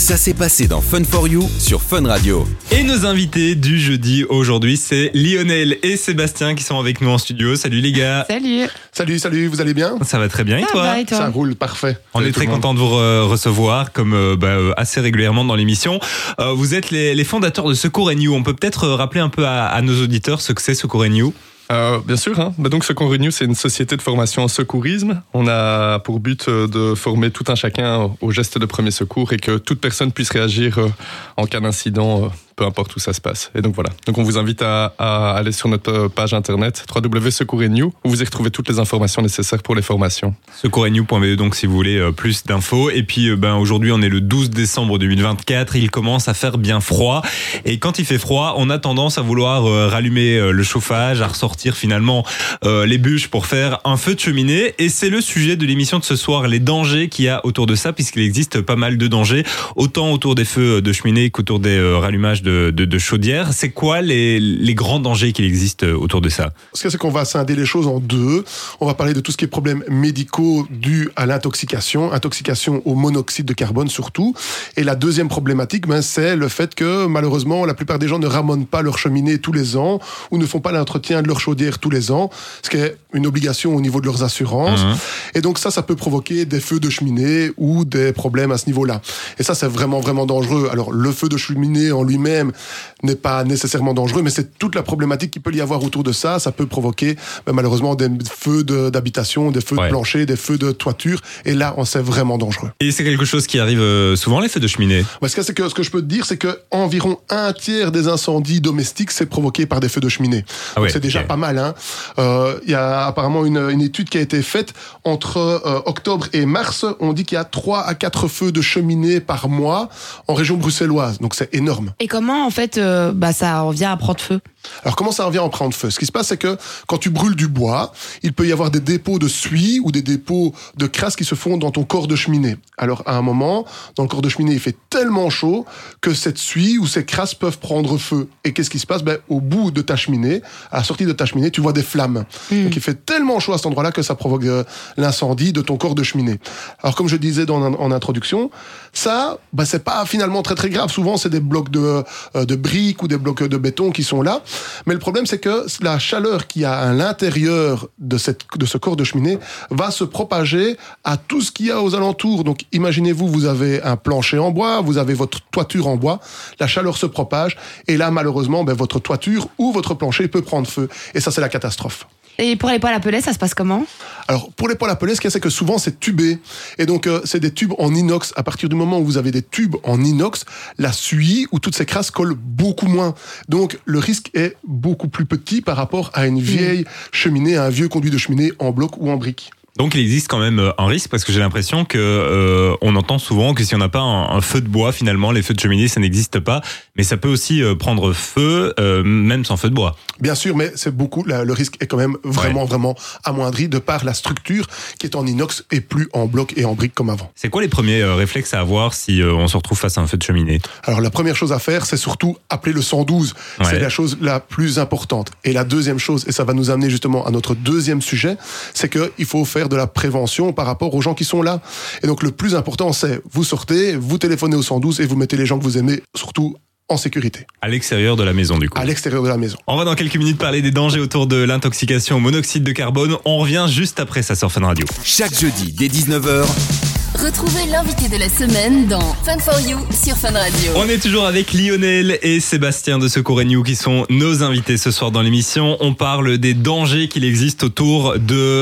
Ça s'est passé dans Fun for You sur Fun Radio. Et nos invités du jeudi aujourd'hui, c'est Lionel et Sébastien qui sont avec nous en studio. Salut les gars. Salut, vous allez bien ? Ça va très bien et toi ? Ça roule, parfait. On est très content de vous recevoir comme assez régulièrement dans l'émission. Vous êtes les fondateurs de Secours & You. On peut peut-être rappeler un peu à nos auditeurs ce que c'est Secours & You ? Bien sûr. Donc Secours & You, c'est une société de formation en secourisme. On a pour but de former tout un chacun aux gestes de premier secours et que toute personne puisse réagir en cas d'incident, peu importe où ça se passe. Et donc voilà. Donc on vous invite à aller sur notre page internet www.secours&you où vous y retrouvez toutes les informations nécessaires pour les formations. Secours&you.be donc si vous voulez plus d'infos. Et puis aujourd'hui on est le 12 décembre 2024. Il commence à faire bien froid. Et quand il fait froid, on a tendance à vouloir rallumer le chauffage, à ressortir finalement les bûches pour faire un feu de cheminée. Et c'est le sujet de l'émission de ce soir, les dangers qu'il y a autour de ça, puisqu'il existe pas mal de dangers, autant autour des feux de cheminée qu'autour des rallumages de chaudières. C'est quoi les grands dangers qu'il existe autour de ça ? Ce que c'est qu'on va scinder les choses en deux. On va parler de tout ce qui est problèmes médicaux dus à intoxication au monoxyde de carbone surtout. Et la deuxième problématique, c'est le fait que malheureusement la plupart des gens ne ramonent pas leur cheminée tous les ans ou ne font pas l'entretien de leur chaudière tous les ans, ce qui est une obligation au niveau de leurs assurances. Et donc ça peut provoquer des feux de cheminée ou des problèmes à ce niveau-là. Et ça, c'est vraiment, vraiment dangereux. Alors, le feu de cheminée en lui-même n'est pas nécessairement dangereux, mais c'est toute la problématique qu'il peut y avoir autour de ça. Ça peut provoquer malheureusement des feux d'habitation, des feux de plancher, des feux de toiture. Et là, c'est vraiment dangereux. Et c'est quelque chose qui arrive souvent, les feux de cheminée ? Ce que je peux te dire, c'est que environ un tiers des incendies domestiques, c'est provoqué par des feux de cheminée. Donc c'est déjà pas mal. Il y a apparemment une étude qui a été faite entre octobre et mars. On dit qu'il y a 3 à 4 feux de cheminée par mois en région bruxelloise. Donc c'est énorme. Et comment, en fait, ça revient à prendre feu ? Alors, comment ça revient à prendre feu ? Ce qui se passe, c'est que quand tu brûles du bois, il peut y avoir des dépôts de suie ou des dépôts de crasse qui se font dans ton corps de cheminée. Alors, à un moment, dans le corps de cheminée, il fait tellement chaud que cette suie ou ces crasses peuvent prendre feu. Et qu'est-ce qui se passe ? Au bout de ta cheminée, à la sortie de ta cheminée, tu vois des flammes. Donc, il fait tellement chaud à cet endroit-là que ça provoque l'incendie de ton corps de cheminée. Alors, comme je disais en introduction, ça, c'est pas finalement très très grave. Souvent, c'est des blocs de briques ou des blocs de béton qui sont là. Mais le problème, c'est que la chaleur qu'il y a à l'intérieur de ce corps de cheminée va se propager à tout ce qu'il y a aux alentours. Donc, imaginez-vous, vous avez un plancher en bois, vous avez votre toiture en bois, la chaleur se propage, et là, malheureusement, votre toiture ou votre plancher peut prendre feu. Et ça, c'est la catastrophe. Et pour les poêles à pellets, ça se passe comment ? Alors, pour les poêles à pellets, ce qu'il y a, c'est que souvent, c'est tubé. Et donc, c'est des tubes en inox. À partir du moment où vous avez des tubes en inox, la suie ou toutes ces crasses collent beaucoup moins. Donc, le risque est beaucoup plus petit par rapport à une vieille cheminée, à un vieux conduit de cheminée en bloc ou en brique. Donc il existe quand même un risque parce que j'ai l'impression que on entend souvent que si on n'a pas un feu de bois, finalement les feux de cheminée ça n'existe pas, mais ça peut aussi prendre feu même sans feu de bois. Bien sûr, mais c'est beaucoup le risque est quand même vraiment amoindri de par la structure qui est en inox et plus en bloc et en brique comme avant. C'est quoi les premiers réflexes à avoir si on se retrouve face à un feu de cheminée ? Alors la première chose à faire, c'est surtout appeler le 112. C'est la chose la plus importante. Et la deuxième chose, et ça va nous amener justement à notre deuxième sujet, c'est qu'il faut faire de la prévention par rapport aux gens qui sont là. Et donc le plus important, c'est vous sortez, vous téléphonez au 112 et vous mettez les gens que vous aimez surtout en sécurité. À l'extérieur de la maison du coup. À l'extérieur de la maison. On va dans quelques minutes parler des dangers autour de l'intoxication au monoxyde de carbone. On revient juste après ça sur Fun Radio. Chaque jeudi dès 19h. Retrouvez l'invité de la semaine dans Fun for You sur Fun Radio. On est toujours avec Lionel et Sébastien de Secours & You qui sont nos invités ce soir dans l'émission. On parle des dangers qu'il existe autour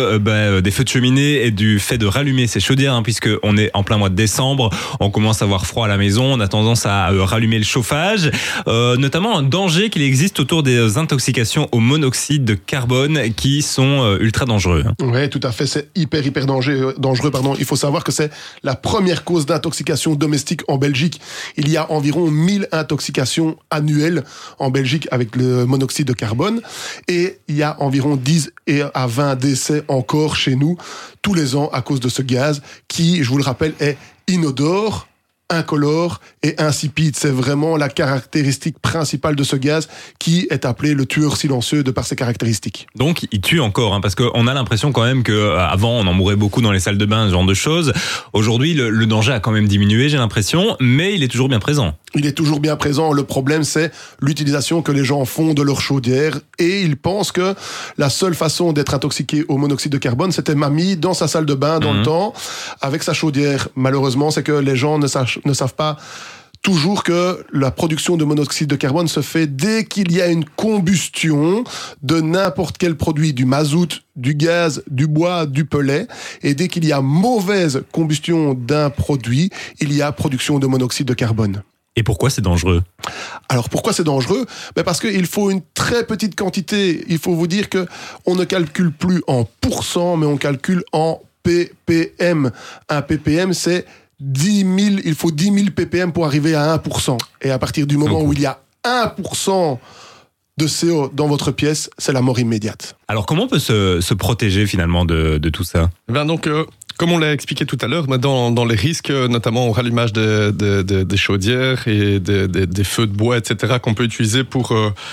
des feux de cheminée et du fait de rallumer ces chaudières, puisque on est en plein mois de décembre, on commence à avoir froid à la maison, on a tendance à rallumer le chauffage, notamment un danger qu'il existe autour des intoxications au monoxyde de carbone qui sont ultra dangereux. Oui, tout à fait, c'est hyper dangereux. Il faut savoir que c'est la première cause d'intoxication domestique en Belgique. Il y a environ 1000 intoxications annuelles en Belgique avec le monoxyde de carbone et il y a environ 10 à 20 décès encore chez nous tous les ans à cause de ce gaz qui, je vous le rappelle, est inodore, incolore et insipide. C'est vraiment la caractéristique principale de ce gaz qui est appelé le tueur silencieux de par ses caractéristiques. Donc il tue encore, parce qu'on a l'impression quand même qu'avant on en mourait beaucoup dans les salles de bain, ce genre de choses. Aujourd'hui le danger a quand même diminué, j'ai l'impression, mais il est toujours bien présent. Il est toujours bien présent. Le problème, c'est l'utilisation que les gens font de leur chaudière et ils pensent que la seule façon d'être intoxiqué au monoxyde de carbone, c'était mamie dans sa salle de bain dans le temps avec sa chaudière. Malheureusement, c'est que les gens ne savent pas toujours que la production de monoxyde de carbone se fait dès qu'il y a une combustion de n'importe quel produit, du mazout, du gaz, du bois, du pellet. Et dès qu'il y a mauvaise combustion d'un produit, il y a production de monoxyde de carbone. Et pourquoi c'est dangereux ? Alors pourquoi c'est dangereux ? Parce qu'il faut une très petite quantité. Il faut vous dire que on ne calcule plus en pourcents, mais on calcule en ppm. Un ppm, c'est 10 000, il faut 10 000 ppm pour arriver à 1%. Et à partir du moment où il y a 1% de CO dans votre pièce, c'est la mort immédiate. Alors comment on peut se protéger finalement de tout ça ? Comme on l'a expliqué tout à l'heure, dans les risques, notamment au rallumage des chaudières et des feux de bois, etc., qu'on peut utiliser pour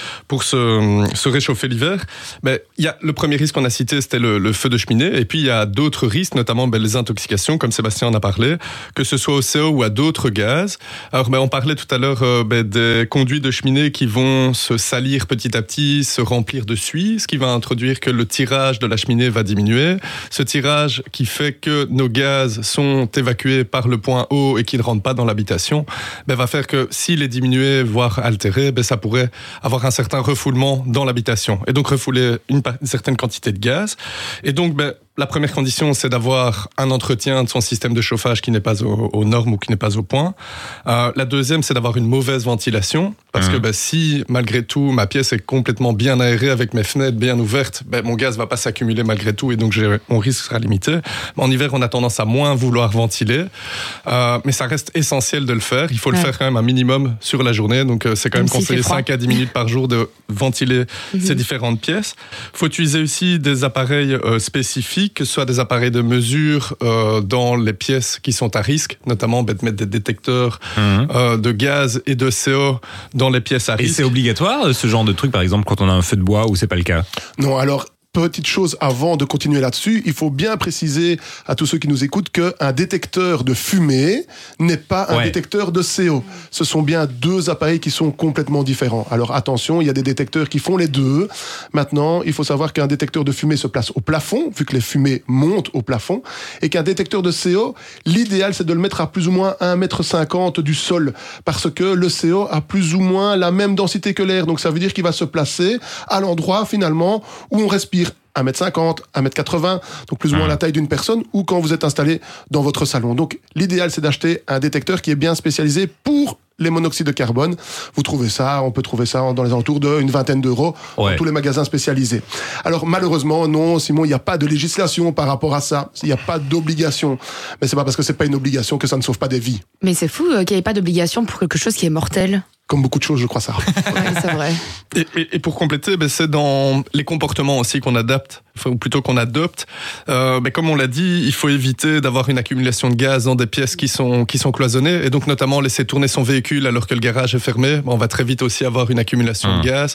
se réchauffer l'hiver, il y a le premier risque qu'on a cité, c'était le feu de cheminée, et puis il y a d'autres risques, notamment les intoxications, comme Sébastien en a parlé, que ce soit au CO ou à d'autres gaz. Alors, on parlait tout à l'heure des conduits de cheminée qui vont se salir petit à petit, se remplir de suie, ce qui va introduire que le tirage de la cheminée va diminuer. Ce tirage qui fait que nos gaz sont évacués par le point haut et qu'ils ne rentrent pas dans l'habitation, va faire que s'il est diminué, voire altéré, ça pourrait avoir un certain refoulement dans l'habitation. Et donc refouler une certaine quantité de gaz. Et donc, la première condition, c'est d'avoir un entretien de son système de chauffage qui n'est pas aux normes ou qui n'est pas au point. La deuxième, c'est d'avoir une mauvaise ventilation. Parce que si, malgré tout, ma pièce est complètement bien aérée avec mes fenêtres bien ouvertes, mon gaz ne va pas s'accumuler malgré tout et donc mon risque sera limité. En hiver, on a tendance à moins vouloir ventiler. Mais ça reste essentiel de le faire. Il faut le faire quand même un minimum sur la journée. Donc, c'est quand même conseillé 5 à 10 minutes par jour de ventiler ces différentes pièces. Il faut utiliser aussi des appareils spécifiques, que ce soit des appareils de mesure dans les pièces qui sont à risque, notamment de mettre des détecteurs de gaz et de CO dans les pièces à risque. Et c'est obligatoire ce genre de truc, par exemple, quand on a un feu de bois ou c'est pas le cas ? Non, alors petite chose avant de continuer là-dessus, il faut bien préciser à tous ceux qui nous écoutent qu'un détecteur de fumée n'est pas un détecteur de CO. Ce sont bien deux appareils qui sont complètement différents. Alors attention, il y a des détecteurs qui font les deux. Maintenant, il faut savoir qu'un détecteur de fumée se place au plafond, vu que les fumées montent au plafond, et qu'un détecteur de CO, l'idéal c'est de le mettre à plus ou moins 1,50 m du sol, parce que le CO a plus ou moins la même densité que l'air. Donc ça veut dire qu'il va se placer à l'endroit finalement où on respire. 1,50 m, 1,80 m, donc plus ou moins la taille d'une personne, ou quand vous êtes installé dans votre salon. Donc l'idéal, c'est d'acheter un détecteur qui est bien spécialisé pour les monoxydes de carbone. Vous trouvez ça, on peut trouver ça dans les alentours d'une vingtaine d'euros dans tous les magasins spécialisés. Alors malheureusement, non, Simon, il n'y a pas de législation par rapport à ça. Il n'y a pas d'obligation. Mais c'est pas parce que c'est pas une obligation que ça ne sauve pas des vies. Mais c'est fou qu'il n'y ait pas d'obligation pour quelque chose qui est mortel. Comme beaucoup de choses, je crois ça. Ouais, c'est vrai. Et pour compléter, c'est dans les comportements aussi qu'on adapte, ou plutôt qu'on adopte. Comme on l'a dit, il faut éviter d'avoir une accumulation de gaz dans des pièces qui sont cloisonnées, et donc notamment laisser tourner son véhicule alors que le garage est fermé. On va très vite aussi avoir une accumulation de gaz.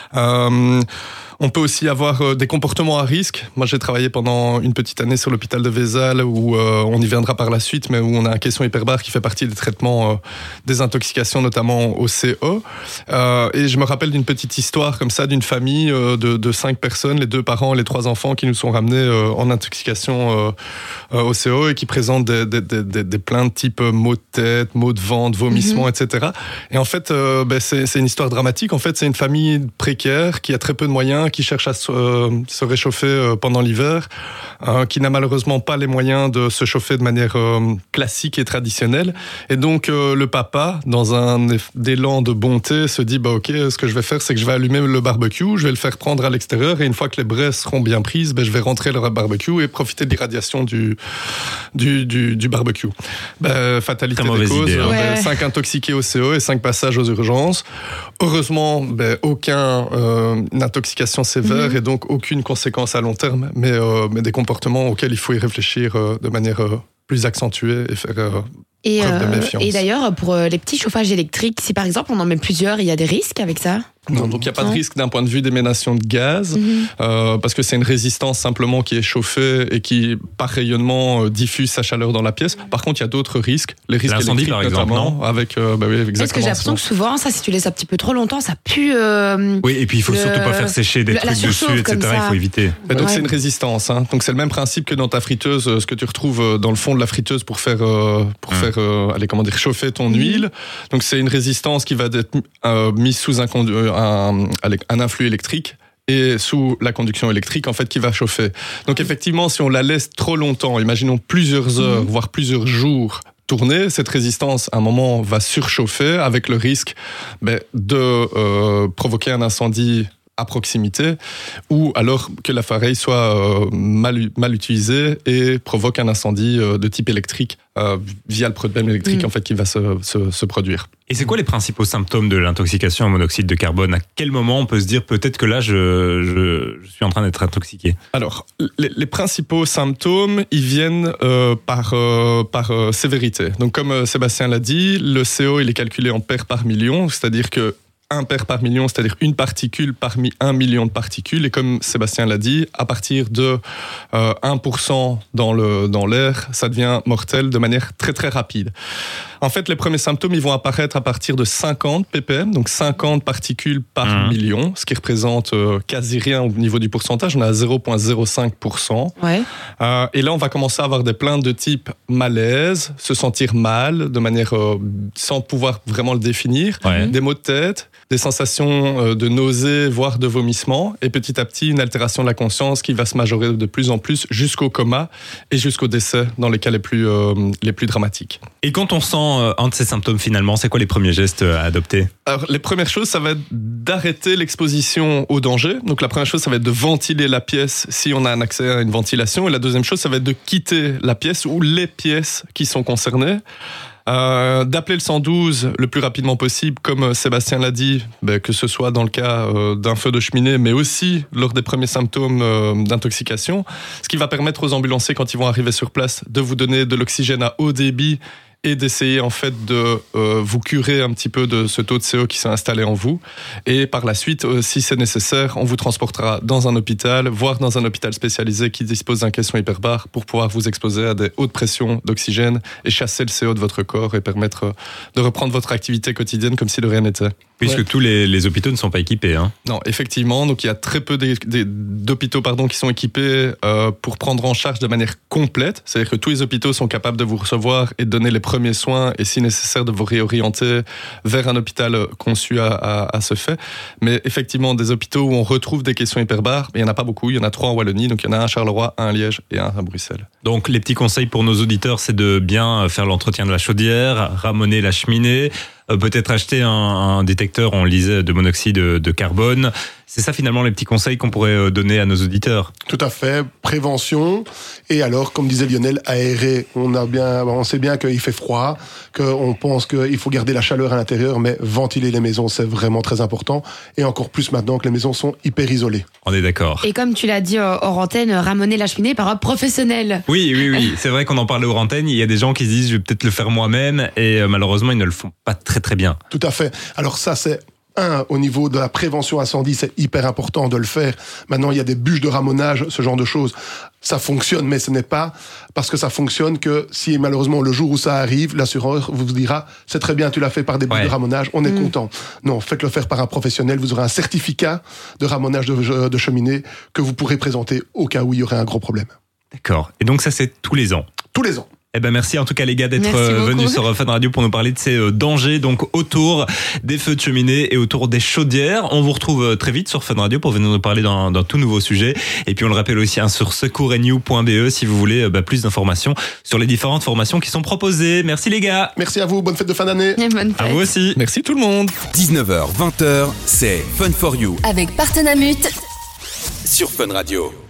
On peut aussi avoir des comportements à risque. Moi, j'ai travaillé pendant une petite année sur l'hôpital de Vézal, où on y viendra par la suite, mais où on a un caisson hyperbare qui fait partie des traitements des intoxications, notamment au CO. Et je me rappelle d'une petite histoire comme ça, d'une famille de 5 personnes, les 2 parents, les 3 enfants, qui nous sont ramenés en intoxication au CO et qui présentent des plaintes type maux de tête, maux de ventre, vomissements, etc. Et en fait, c'est une histoire dramatique. En fait, c'est une famille précaire qui a très peu de moyens, qui cherche à se réchauffer pendant l'hiver, qui n'a malheureusement pas les moyens de se chauffer de manière classique et traditionnelle. Et donc, le papa, dans un élan de bonté, se dit, ok, ce que je vais faire, c'est que je vais allumer le barbecue, je vais le faire prendre à l'extérieur, et une fois que les braises seront bien prises, je vais rentrer le barbecue et profiter de l'irradiation du barbecue. Fatalité des causes, 5 intoxiqués au CO et 5 passages aux urgences. Heureusement, aucun intoxication sévère et donc aucune conséquence à long terme, mais des comportements auxquels il faut y réfléchir de manière plus accentuée et faire preuve de méfiance. Et d'ailleurs, pour les petits chauffages électriques, si par exemple on en met plusieurs, il y a des risques avec ça? Non, donc il n'y a pas de risque d'un point de vue d'éménation de gaz, parce que c'est une résistance simplement qui est chauffée et qui, par rayonnement, diffuse sa chaleur dans la pièce. Par contre, il y a d'autres risques, les risques l'incendie, électriques par exemple, notamment, non avec, oui, exactement. Parce que j'ai l'impression que souvent, ça, si tu laisses un petit peu trop longtemps, ça pue. Oui, et puis il faut surtout pas faire sécher des la trucs dessus, surchauffe etc. comme ça. Il faut éviter. Et donc Ouais. c'est une résistance, hein. Donc c'est le même principe que dans ta friteuse, ce que tu retrouves dans le fond de la friteuse pour faire chauffer ton huile. Donc c'est une résistance qui va être mise sous un influx électrique et sous la conduction électrique en fait qui va chauffer. Donc effectivement, si on la laisse trop longtemps, imaginons plusieurs heures, voire plusieurs jours tourner, cette résistance à un moment va surchauffer avec le risque de provoquer un incendie à proximité, ou alors que l'appareil soit mal utilisé et provoque un incendie de type électrique via le problème électrique en fait qui va se produire. Et c'est quoi les principaux symptômes de l'intoxication au monoxyde de carbone? À quel moment on peut se dire peut-être que là je suis en train d'être intoxiqué? Alors, les principaux symptômes, ils viennent par sévérité. Donc, comme Sébastien l'a dit, le CO il est calculé en paires par million, c'est-à-dire que 1 paire par million, c'est-à-dire une particule parmi 1 million de particules. Et comme Sébastien l'a dit, à partir de 1% dans l'air, ça devient mortel de manière très très rapide. En fait, les premiers symptômes, ils vont apparaître à partir de 50 ppm, donc 50 particules par million, ce qui représente quasi rien au niveau du pourcentage. On est à 0,05%. Ouais. Et là, on va commencer à avoir des plaintes de type malaise, se sentir mal, de manière sans pouvoir vraiment le définir, des maux de tête, des sensations de nausée, voire de vomissement, et petit à petit, une altération de la conscience qui va se majorer de plus en plus jusqu'au coma et jusqu'au décès dans les cas les plus dramatiques. Et quand on sent un de ces symptômes finalement, c'est quoi les premiers gestes à adopter? Alors, les premières choses, ça va être d'arrêter l'exposition au danger. Donc, la première chose, ça va être de ventiler la pièce si on a un accès à une ventilation. Et la deuxième chose, ça va être de quitter la pièce ou les pièces qui sont concernées. D'appeler le 112 le plus rapidement possible, comme Sébastien l'a dit, que ce soit dans le cas d'un feu de cheminée, mais aussi lors des premiers symptômes d'intoxication, ce qui va permettre aux ambulanciers, quand ils vont arriver sur place, de vous donner de l'oxygène à haut débit et d'essayer en fait de vous curer un petit peu de ce taux de CO qui s'est installé en vous. Et par la suite, si c'est nécessaire, on vous transportera dans un hôpital, voire dans un hôpital spécialisé qui dispose d'un caisson hyperbare pour pouvoir vous exposer à des hautes pressions d'oxygène et chasser le CO de votre corps et permettre de reprendre votre activité quotidienne comme si de rien n'était. Puisque tous les hôpitaux ne sont pas équipés. Hein. Non, effectivement. Donc, il y a très peu d'hôpitaux qui sont équipés pour prendre en charge de manière complète. C'est-à-dire que tous les hôpitaux sont capables de vous recevoir et de donner les premiers soins et, si nécessaire, de vous réorienter vers un hôpital conçu à ce fait. Mais effectivement, des hôpitaux où on retrouve des caissons hyperbares, il n'y en a pas beaucoup. Il y en a 3 en Wallonie. Donc, il y en a un à Charleroi, un à Liège et un à Bruxelles. Donc, les petits conseils pour nos auditeurs, c'est de bien faire l'entretien de la chaudière, ramoner la cheminée, peut-être acheter un détecteur, on le disait, de monoxyde de carbone. C'est ça finalement les petits conseils qu'on pourrait donner à nos auditeurs. Tout à fait, prévention. Et alors, comme disait Lionel, aérer. On sait bien qu'il fait froid, qu'on pense qu'il faut garder la chaleur à l'intérieur, mais ventiler les maisons, c'est vraiment très important. Et encore plus maintenant que les maisons sont hyper isolées. On est d'accord. Et comme tu l'as dit hors antenne, ramoner la cheminée par un professionnel. Oui. C'est vrai qu'on en parlait aux antennes. Il y a des gens qui se disent, je vais peut-être le faire moi-même. Et malheureusement, ils ne le font pas très bien. Tout à fait. Alors ça, c'est au niveau de la prévention incendie, c'est hyper important de le faire. Maintenant, il y a des bûches de ramonage, ce genre de choses. Ça fonctionne, mais ce n'est pas parce que ça fonctionne que si malheureusement le jour où ça arrive, l'assureur vous dira « c'est très bien, tu l'as fait par des bûches de ramonage, on est content ». Non, faites-le faire par un professionnel, vous aurez un certificat de ramonage de cheminée que vous pourrez présenter au cas où il y aurait un gros problème. D'accord. Et donc ça, c'est tous les ans? Tous les ans. Eh ben merci en tout cas les gars d'être venus sur Fun Radio pour nous parler de ces dangers donc autour des feux de cheminée et autour des chaudières. On vous retrouve très vite sur Fun Radio pour venir nous parler d'un tout nouveau sujet. Et puis on le rappelle aussi sur secoursnew.be si vous voulez plus d'informations sur les différentes formations qui sont proposées. Merci les gars. Merci à vous, bonne fête de fin d'année. Bonne fête. À vous aussi. Merci tout le monde. 19h, 20h, c'est Fun for You Avec Partenamut sur Fun Radio.